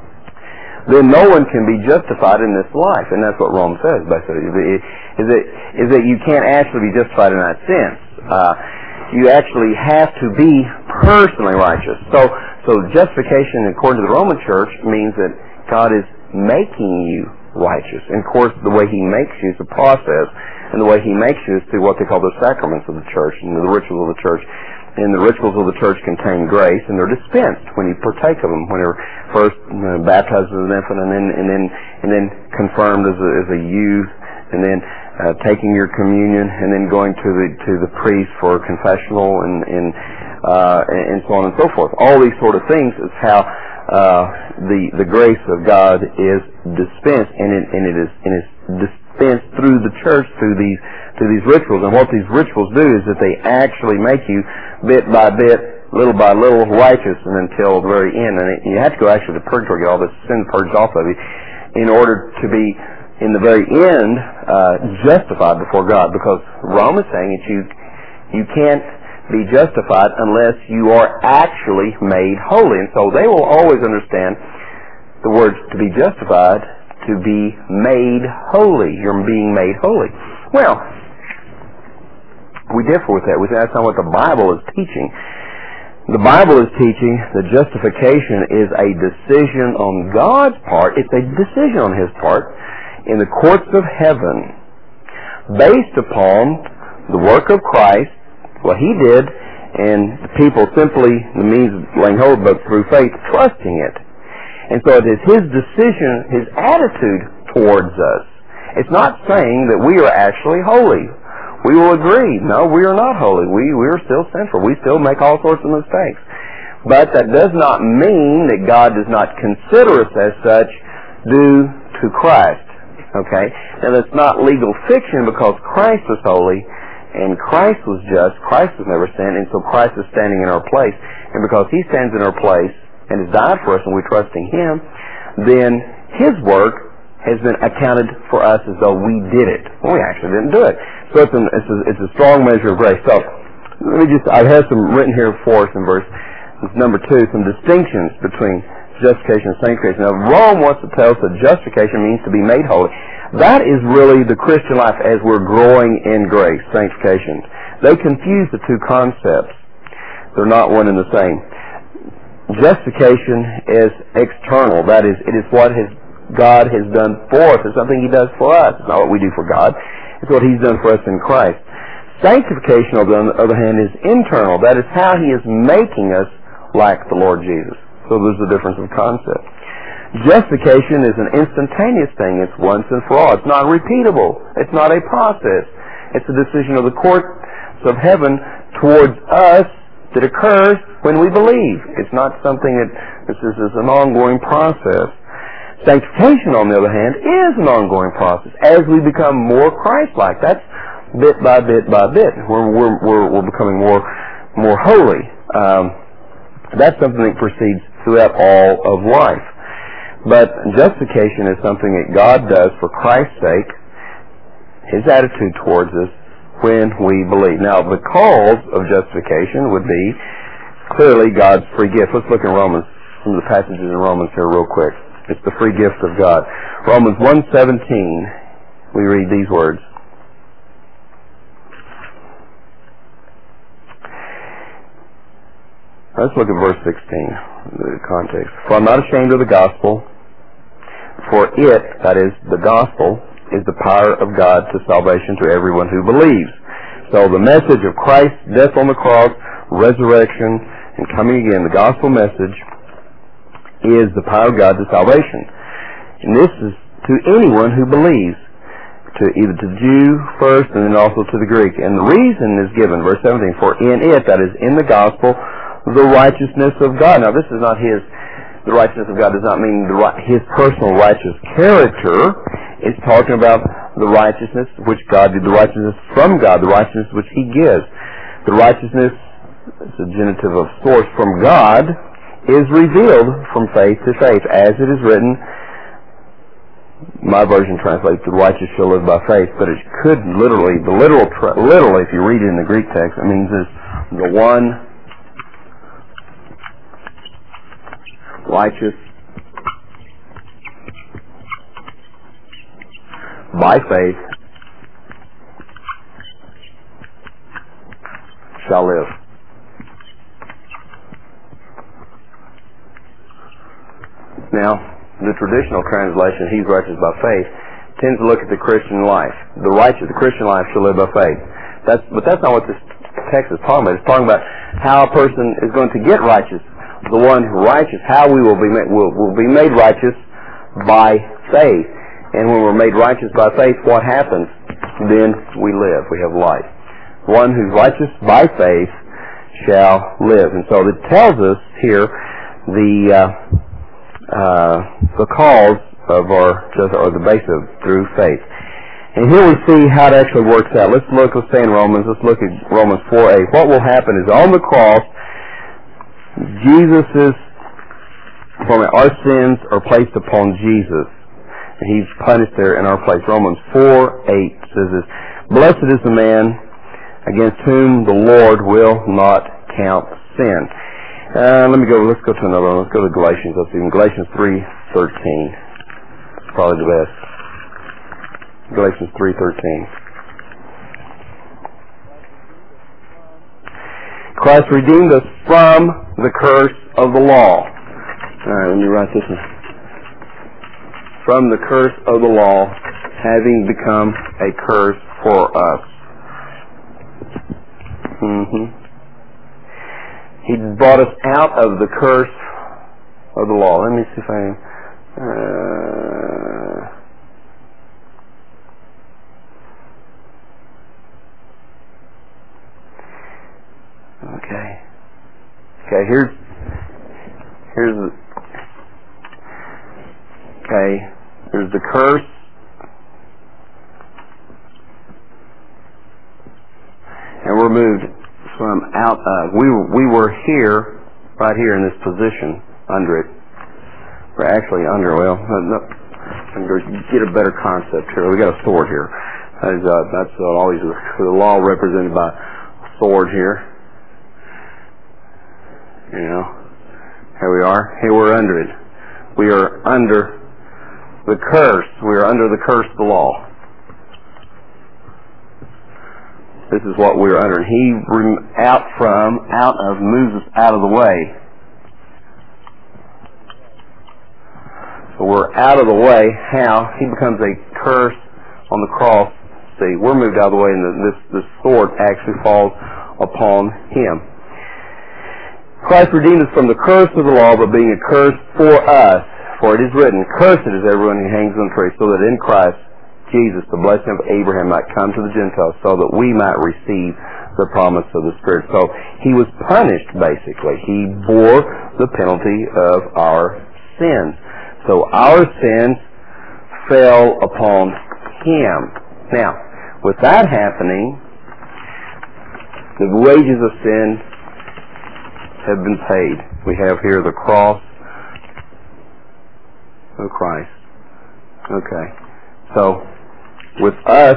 then no one can be justified in this life, and that's what Rome says, basically. Is that is that you can't actually be justified in that sense. Uh, you actually have to be personally righteous. So. So justification, according to the Roman Church, means that God is making you righteous. And of course, the way he makes you is a process, and the way he makes you is through what they call the sacraments of the church and the rituals of the church. And the rituals of the church contain grace, and they're dispensed when you partake of them. When you're first you know, baptized as an infant, and then and then and then confirmed as a, as a youth, and then uh, taking your communion, and then going to the to the priest for confessional and and. Uh, and so on and so forth. All these sort of things is how uh, the the grace of God is dispensed, and it, and it is and is dispensed through the church through these through these rituals. And what these rituals do is that they actually make you bit by bit, little by little, righteous, and until the very end. And it, you have to go actually to purgatory to get all this sin purged off of you, in order to be in the very end uh, justified before God. Because Rome is saying that you you can't be justified unless you are actually made holy. And so they will always understand the words to be justified to be made holy. You're being made holy. Well, we differ with that. We say that's not what the Bible is teaching. The Bible is teaching that justification is a decision on God's part. It's a decision on his part in the courts of heaven based upon the work of Christ, what he did, and the people simply, the means of laying hold of it through faith, trusting it. And so it is his decision, his attitude towards us, It's not saying that we are actually holy. We will agree, no, we are not holy. We, we are still sinful. We still make all sorts of mistakes. But that does not mean that God does not consider us as such due to Christ. Okay? And it's not legal fiction because Christ was holy and Christ was just. Christ was never sinned, and so Christ is standing in our place. And because He stands in our place and has died for us and we trust in Him, then His work has been accounted for us as though we did it. Well, we actually didn't do it. So it's, an, it's, a, it's a strong measure of grace. So let me just, I have some written here for us in verse number two, some distinctions between justification and sanctification. Now, Rome wants to tell us that justification means to be made holy. That is really the Christian life as we're growing in grace, sanctification. They confuse the two concepts. They're not one and the same. Justification is external. That is, it is what has, God has done for us. It's something He does for us. It's not what we do for God. It's what He's done for us in Christ. Sanctification, on the other hand, is internal. That is how He is making us like the Lord Jesus. So there's a difference of concept. Justification is an instantaneous thing. It's once and for all. It's not repeatable. It's not a process. It's a decision of the courts of heaven towards us that occurs when we believe. It's not something that this is, is an ongoing process. Sanctification, on the other hand, is an ongoing process as we become more Christ-like. That's bit by bit by bit. We're, we're, we're, we're becoming more, more holy. Um, that's something that proceeds throughout all of life. But justification is something that God does for Christ's sake, His attitude towards us, when we believe. Now, the cause of justification would be clearly God's free gift. Let's look in Romans, some of the passages in Romans here real quick. It's the free gift of God. Romans one seventeen, we read these words. Let's look at verse sixteen, the context. For I'm not ashamed of the gospel, for it, that is, the gospel, is the power of God to salvation to everyone who believes. So the message of Christ's death on the cross, resurrection, and coming again, the gospel message, is the power of God to salvation. And this is to anyone who believes, to either to the Jew first and then also to the Greek. And the reason is given, verse seventeen, for in it, that is, in the gospel, the righteousness of God. Now, this is not His, the righteousness of God does not mean the, His personal righteous character. It's talking about the righteousness which God did, the righteousness from God, the righteousness which He gives. The righteousness, it's a genitive of source, from God, is revealed from faith to faith, as it is written. My version translates, the righteous shall live by faith, but it could literally, the literal, tra- literally, if you read it in the Greek text, it means this, the one righteous by faith shall live. Now, the traditional translation, he's righteous by faith, tends to look at the Christian life. The righteous, the Christian life shall live by faith. That's, but that's not what this text is talking about. It's talking about how a person is going to get righteous. The one who righteous, how we will be made, will, will be made righteous by faith. And when we're made righteous by faith, what happens? Then we live. We have life. One who's righteous by faith shall live. And so it tells us here the uh, uh, the cause of our, or the base of through faith. And here we see how it actually works out. Let's look, let's stay in Romans. Let's look at Romans four eight. What will happen is on the cross, Jesus' our sins are placed upon Jesus. And He's punished there in our place. Romans four eight says this, blessed is the man against whom the Lord will not count sin. Uh, let me go, let's go to another one. Let's go to Galatians. Let's see, Galatians three thirteen. Probably the best. Galatians three thirteen. Christ redeemed us from the curse of the law. Alright, let me write this one. From the curse of the law, having become a curse for us. Mm-hmm. He brought us out of the curse of the law. Let me see if I can... Uh, Okay. Okay, here's, here's the, okay, there's the curse. And we're moved from out of, we, we were here, right here in this position, under it. We're actually under, well, I'm going to get a better concept here. We got a sword here. That is, uh, that's uh, always the law represented by a sword here. You know, here we are. Here we're under it. We are under the curse. We are under the curse of the law. This is what we're under. And he rem- out from, out of, moves us out of the way. So we're out of the way. How? He becomes a curse on the cross. See, we're moved out of the way, and the, this, this sword actually falls upon him. Christ redeemed us from the curse of the law, but being a curse for us. For it is written, cursed is everyone who hangs on the tree, so that in Christ Jesus, the blessing of Abraham, might come to the Gentiles, so that we might receive the promise of the Spirit. So he was punished, basically. He bore the penalty of our sins. So our sins fell upon him. Now, with that happening, the wages of sin have been paid. We have here the cross of Christ. Okay. So, with us,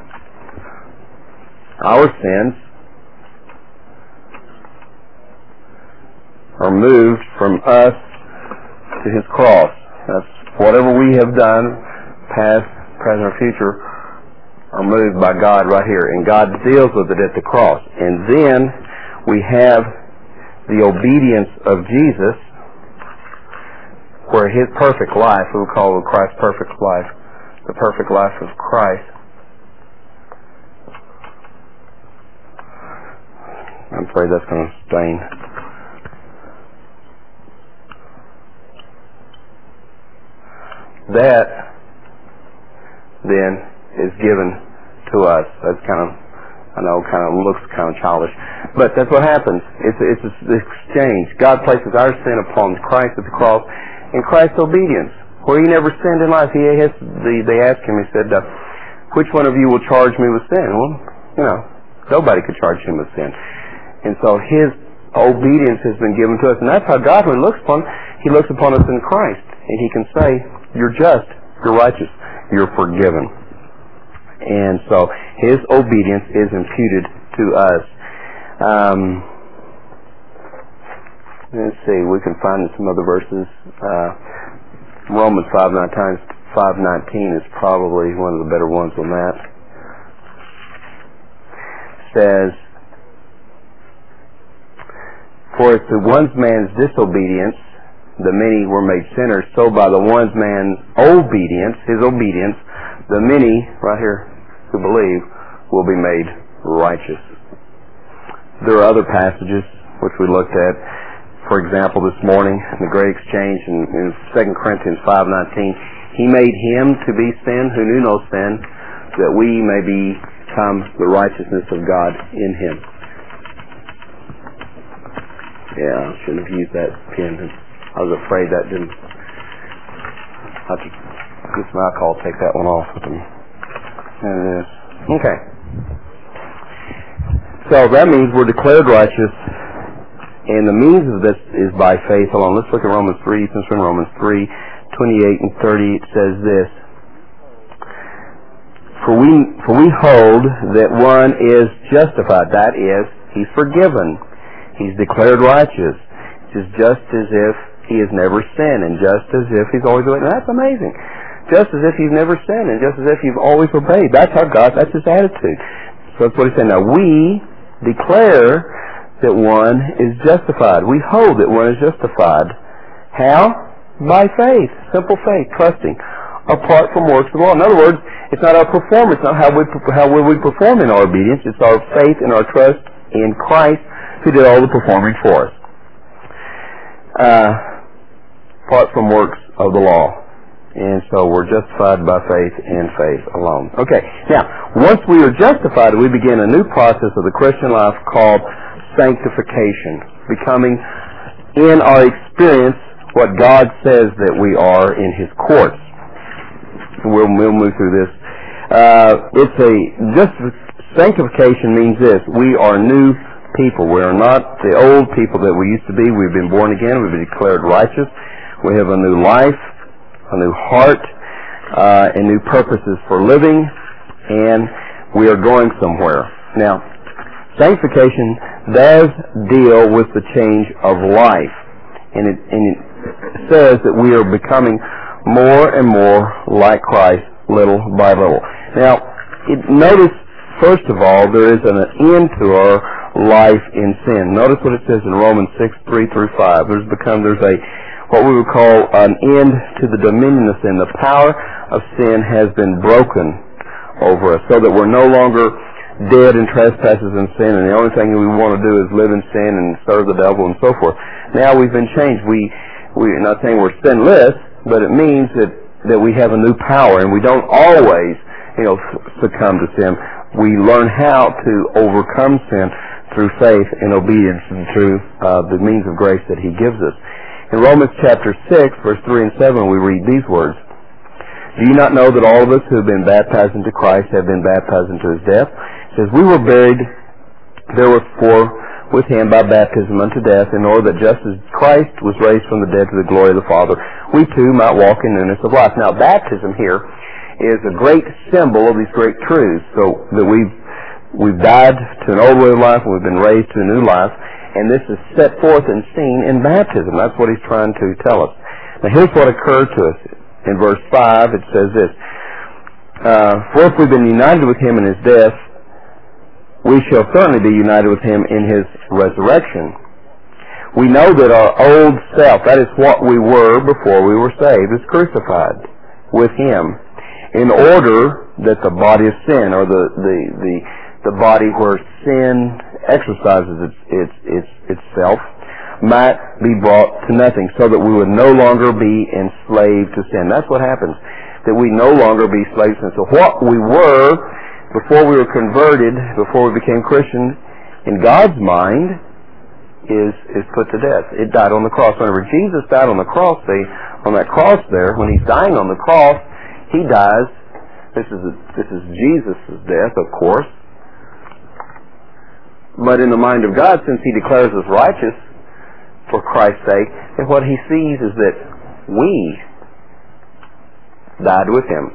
our sins are moved from us to his cross. That's whatever we have done, past, present, or future, are moved by God right here. And God deals with it at the cross. And then we have the obedience of Jesus, where his perfect life, we would call it Christ's perfect life, the perfect life of Christ. I'm afraid that's going to stain. That, then, is given to us. That's kind of, I know, kind of looks kind of childish. But that's what happens. It's, it's an exchange. God places our sin upon Christ at the cross, and Christ's obedience, where he never sinned in life. He has, the, they asked him, he said, uh, which one of you will charge me with sin? Well, you know, nobody could charge him with sin. And so his obedience has been given to us. And that's how God, when he looks upon, he looks upon us in Christ. And he can say, you're just, you're righteous, you're forgiven. And so his obedience is imputed to us. Um, let's see, we can find some other verses. Uh, Romans five nineteen is probably one of the better ones on that. Says, for if the one man's disobedience, the many were made sinners, so by the one man's obedience, his obedience, the many, right here, who believe, will be made righteous. There are other passages which we looked at. For example, this morning, in the great exchange in, in Second Corinthians five nineteen, he made him to be sin who knew no sin, that we may become the righteousness of God in him. Yeah, I shouldn't have used that pen. I was afraid that didn't... I have to, this is my call, take that one off with them. And it is. Okay. So that means we're declared righteous, and the means of this is by faith alone. Let's look at Romans three. Since we're in Romans three, twenty-eight and thirty, it says this. For we, for we hold that one is justified. That is, he's forgiven. He's declared righteous. It's just as if he has never sinned, and just as if he's always obeyed. Now, that's amazing. Just as if you've never sinned, and just as if you've always obeyed. That's how God, that's his attitude. So that's what he's saying. Now, we declare that one is justified. We hold that one is justified. How? By faith. Simple faith. Trusting. Apart from works of the law. In other words, it's not our performance, not how we, how will we perform in our obedience. It's our faith and our trust in Christ who did all the performing for us. Uh, apart from works of the law. And so we're justified by faith and faith alone. Okay, now, once we are justified, we begin a new process of the Christian life called sanctification, becoming in our experience what God says that we are in His courts. We'll, we'll move through this. Uh, it's a just sanctification means this: we are new people. We are not the old people that we used to be. We've been born again. We've been declared righteous. We have a new life, a new heart, uh, and new purposes for living, and we are going somewhere. Now, sanctification does deal with the change of life, and it, and it says that we are becoming more and more like Christ little by little. Now, it, notice, first of all, there is an end to our life in sin. Notice what it says in Romans six, three through five. There's become, there's a, what we would call an end to the dominion of sin. The power of sin has been broken over us, so that we're no longer dead in trespasses and sin, and the only thing that we want to do is live in sin and serve the devil and so forth. Now we've been changed. We, we're not saying we're sinless, but it means that, that we have a new power, and we don't always, you know, succumb to sin. We learn how to overcome sin through faith and obedience and through uh, the means of grace that He gives us. In Romans chapter six, verse three and seven, we read these words: "Do you not know that all of us who have been baptized into Christ have been baptized into His death? It says, we were buried therefore with Him by baptism unto death, in order that just as Christ was raised from the dead to the glory of the Father, we too might walk in newness of life." Now, baptism here is a great symbol of these great truths, so that we've we've died to an old way of life and we've been raised to a new life, and this is set forth and seen in baptism. That's what He's trying to tell us. Now, here's what occurred to us. In verse five, it says this: uh, "For if we've been united with Him in His death, we shall certainly be united with Him in His resurrection. We know that our old self, that is what we were before we were saved, is crucified with Him, in order that the body of sin, or the the the, the body where sin exercises its, its its itself, might be brought to nothing, so that we would no longer be enslaved to sin." That's what happens, that we no longer be slaves to sin. So what we were before we were converted, before we became Christians, in God's mind, is is put to death. It died on the cross. Whenever Jesus died on the cross, they, on that cross there, when He's dying on the cross, He dies. This is a, this is Jesus' death, of course. But in the mind of God, since He declares us righteous for Christ's sake, and what He sees is that we died with Him.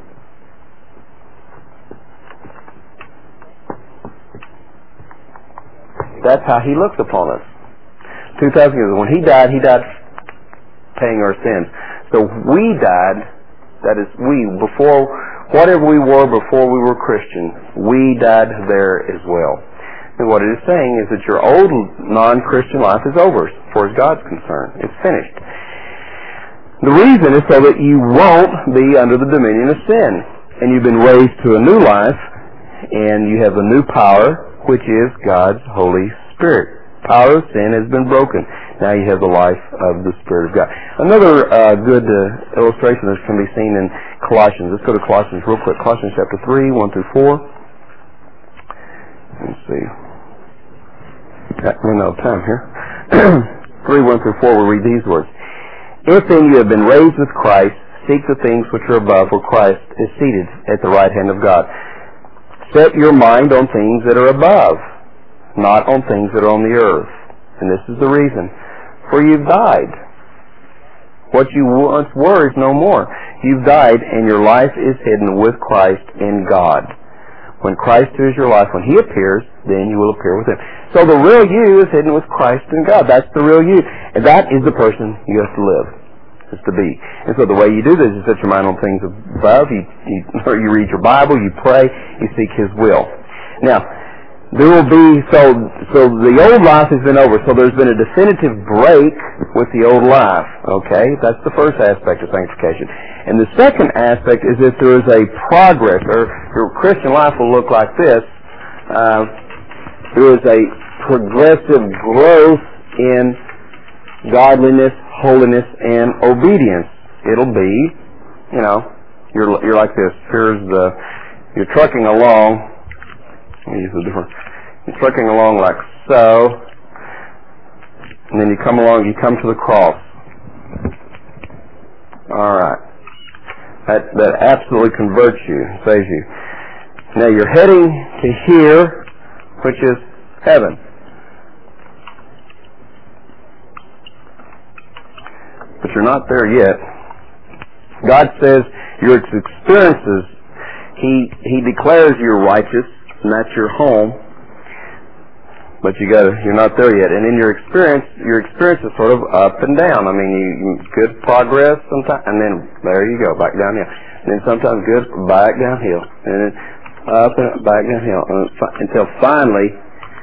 That's how He looks upon us. Two thousand years ago, when He died, He died paying our sins. So we died, that is, we, before, whatever we were before we were Christian, we died there as well. And what it is saying is that your old non-Christian life is over, as far as God's concerned. It's finished. The reason is so that you won't be under the dominion of sin. And you've been raised to a new life, and you have a new power, which is God's Holy Spirit. Power of sin has been broken. Now you have the life of the Spirit of God. Another uh, good uh, illustration of this can be seen in Colossians. Let's go to Colossians real quick. Colossians chapter three, one through four. Let's see. Got run out of time here. three, one through four, we'll read these words. "If then you have been raised with Christ, seek the things which are above, where Christ is seated at the right hand of God. Set your mind on things that are above, not on things that are on the earth." And this is the reason. "For you've died. What you once were is no more. You've died, and your life is hidden with Christ in God. When Christ is your life, when He appears, then you will appear with Him." So the real you is hidden with Christ in God. That's the real you. And that is the person you have to live, is to be. And so the way you do this is set your mind on things above. You, you, or you read your Bible, you pray, you seek His will. Now, there will be, so so the old life has been over. So there's been a definitive break with the old life. Okay? That's the first aspect of sanctification. And the second aspect is that there is a progress, or your Christian life will look like this. Uh, there is a progressive growth in godliness, holiness, and obedience. It'll be, you know, you're you're like this. Here's the, you're trucking along. Let me use a different. You're trucking along like so, And then you come along, you come to the cross. All right. That, that absolutely converts you, saves you. Now you're heading to here, which is heaven. But you're not there yet. God says your experiences, He He declares you're righteous, and that's your home. But you got you're not there yet. And in your experience, your experience is sort of up and down. I mean, you, you good progress sometimes, and then there you go, back downhill. And then sometimes good, back downhill, and then up and back downhill, and fi- until finally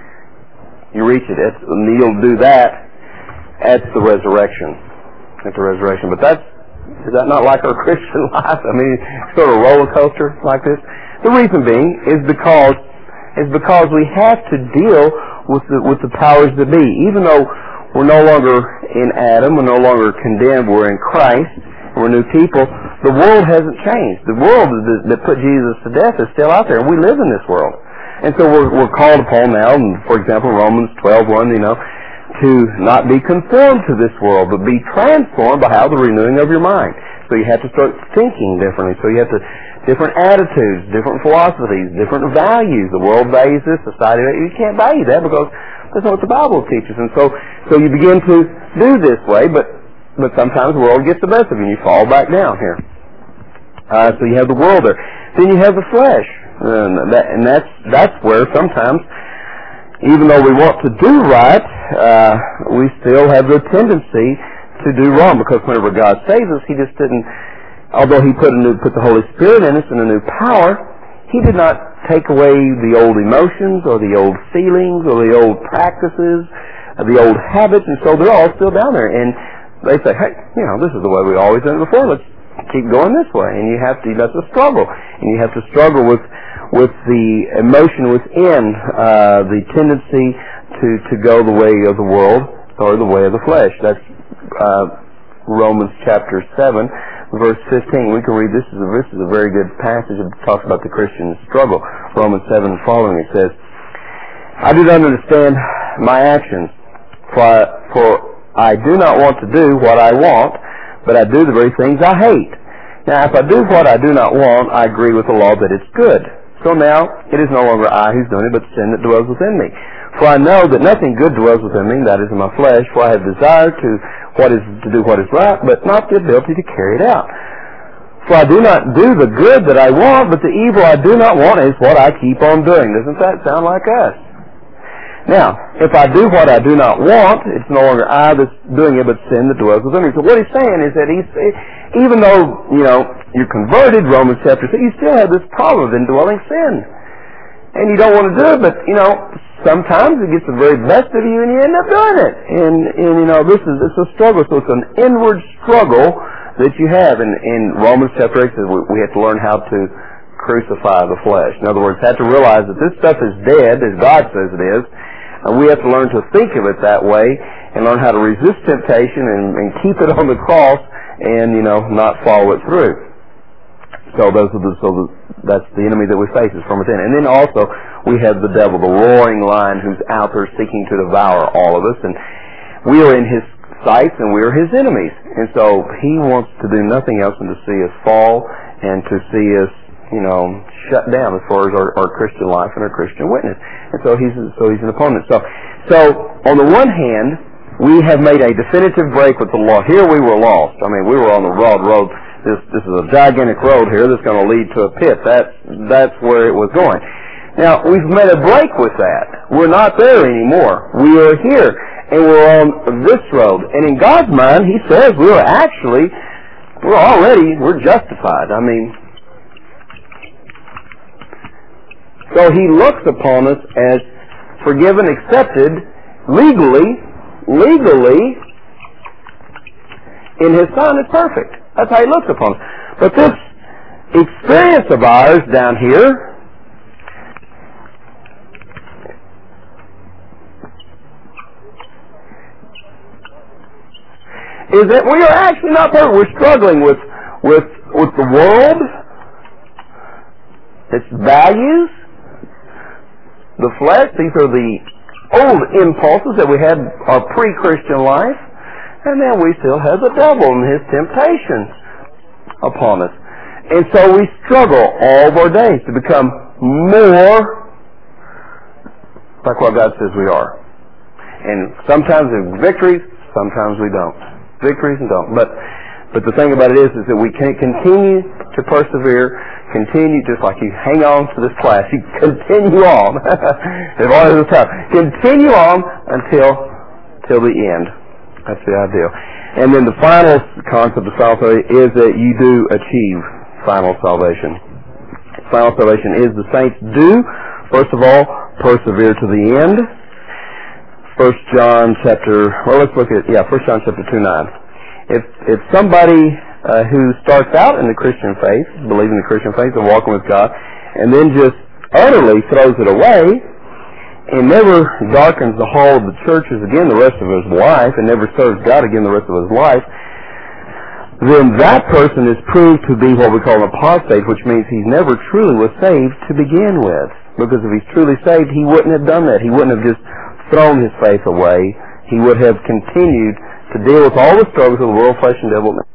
you reach it. It's, and you'll do that at the resurrection. At the resurrection. But that's is that not like our Christian life? I mean, sort of roller coaster like this. The reason being is because is because we have to deal with the with the powers that be. Even though we're no longer in Adam, we're no longer condemned, we're in Christ, we're new people, the world hasn't changed. The world that, that put Jesus to death is still out there, and we live in this world. And so we're, we're called upon now, and for example, Romans twelve one, you know, to not be conformed to this world, but be transformed by how the renewing of your mind. So you have to start thinking differently. So you have to different attitudes, different philosophies, different values. The world values this, society, you can't value that because that's not what the Bible teaches. And so, so you begin to do this way, but but sometimes the world gets the best of you, and you fall back down here. Uh, so you have the world there. Then you have the flesh, and, that, and that's that's where sometimes, even though we want to do right, uh, we still have the tendency to do wrong, because whenever God saves us, He just didn't, although He put a new, put the Holy Spirit in us and a new power, He did not take away the old emotions or the old feelings or the old practices, or the old habits, and so they're all still down there. And they say, hey, you know, this is the way we always done it before, let's keep going this way. And you have to, that's a struggle. And you have to struggle with with the emotion within, uh, the tendency to, to go the way of the world or the way of the flesh. That's uh, Romans chapter seven, verse fifteen. We can read this. Is a, this is a very good passage that talks about the Christian struggle. Romans seven and following, it says, I do not understand my actions, for I, for I do not want to do what I want, but I do the very things I hate. Now, if I do what I do not want, I agree with the law that it's good. So now, it is no longer I who's doing it, but sin that dwells within me. For I know that nothing good dwells within me, that is in my flesh, for I have desire to what is to do what is right, but not the ability to carry it out. For I do not do the good that I want, but the evil I do not want is what I keep on doing. Doesn't that sound like us? Now, if I do what I do not want, it's no longer I that's doing it, but sin that dwells within me. So what he's saying is that he's, even though, you know, you're converted, Romans chapter six, you still have this problem of indwelling sin. And you don't want to do it, but, you know, sometimes it gets the very best of you and you end up doing it. And, and you know, this is it's a struggle. So it's an inward struggle that you have. And in Romans chapter eight says we, we have to learn how to crucify the flesh. In other words, have to realize that this stuff is dead, as God says it is. And we have to learn to think of it that way and learn how to resist temptation and, and keep it on the cross and, you know, not follow it through. So those are the, so the, that's the enemy that we face is from within. And then also we have the devil, the roaring lion, who's out there seeking to devour all of us. And we are in his sights and we are his enemies. And so he wants to do nothing else than to see us fall and to see us, you know, shut down as far as our, our Christian life and our Christian witness. And so he's so he's an opponent. So so on the one hand, we have made a definitive break with the law. Here we were lost. I mean, we were on the broad road. This this is a gigantic road here that's going to lead to a pit. That's that's where it was going. Now we've made a break with that. We're not there anymore. We are here, and we're on this road. And in God's mind, He says we're actually we're already we're justified. I mean. So He looks upon us as forgiven, accepted, legally, legally, in His Son is perfect. That's how He looks upon us. But this experience of ours down here is that we are actually not perfect. We're struggling with, with, with the world, its values, the flesh. These are the old impulses that we had our pre-Christian life, and then we still have the devil and his temptations upon us. And so we struggle all of our days to become more like what God says we are. And sometimes there's victories, sometimes we don't. Victories and don't. But but the thing about it is, is that we can continue to persevere, continue just like you hang on to this class. You continue on. As long as it's tough. Continue on until till the end. That's the ideal. And then the final concept of salvation is that you do achieve final salvation. Final salvation is the saints do, first of all, persevere to the end. First John chapter, well, let's look at, yeah, First John chapter two, nine. If, if somebody uh, who starts out in the Christian faith, believing the Christian faith and walking with God, and then just utterly throws it away and never darkens the hall of the churches again the rest of his life and never serves God again the rest of his life, then that person is proved to be what we call an apostate, which means he never truly was saved to begin with. Because if he's truly saved, he wouldn't have done that. He wouldn't have just thrown his faith away. He would have continued to deal with all the struggles of the world, flesh, and devil,